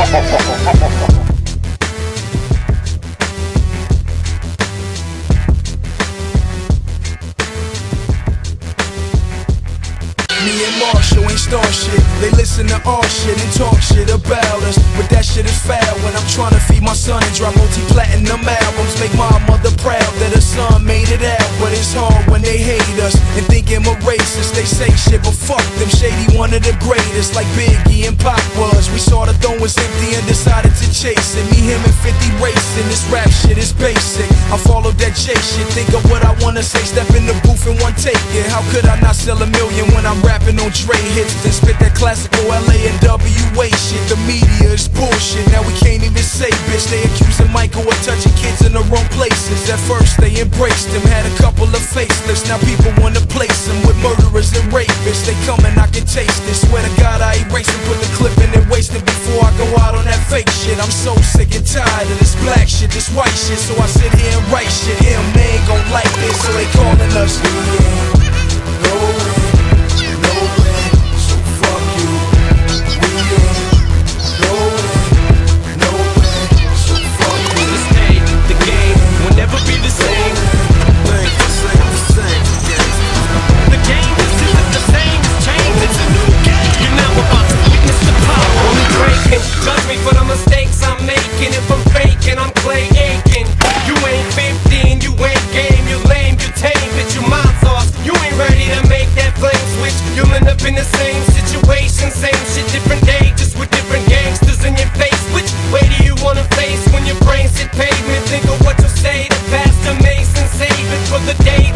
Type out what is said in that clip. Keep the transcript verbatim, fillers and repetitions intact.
Me and Marshall ain't star shit. They listen to our shit and talk shit about us, but that shit is foul. When I'm trying to feed my son and drop multi-platinum albums, make my mother proud that her son made it out. But it's hard when they hate us and think I'm a racist. They say shit, but fuck them. Shady one of the greatest, like Biggie and Pac was. We saw the throne was empty and decided to chase it. Me, him, and fifty racing. This rap shit is basic. I followed that J shit. Think of what I wanna say. Step in the booth and one take it. How could I not sell a million when I'm rapping on Dre hits? Then spit that classical L A and W A shit. The media is bullshit. Now we can't even say bitch. They accusing Michael of touching kids in the wrong places. At first they embraced him, had a couple of facelifts. Now people wanna place him with murderers and rapists. They coming, I can taste it. Swear to God I erase it, put the clip in and waste it before I go out on that fake shit. I'm so sick and tired of this black shit, this white shit. So I sit here and write shit. Him, they ain't gon' like this, so they calling us. We ain't going nowhere, so fuck you. We ain't going nowhere, so fuck you. This day, the game will never be the same. The game is isn't the same, it's changed, it's a new game. You're now about to witness the power of the breaking. Judge me for the mistakes I'm making. If I'm faking, I'm Clay Aiken. You ain't fifteen, you ain't game, you lame, you tame, bitch, you mind sauce. You ain't ready to make that flame switch. You'll end up in the same situation, same shit, different day, just with different gangsters in your face. Which way do you wanna face when your brains hit pavement? Think of what you'll say to Pastor Mason, save it for the day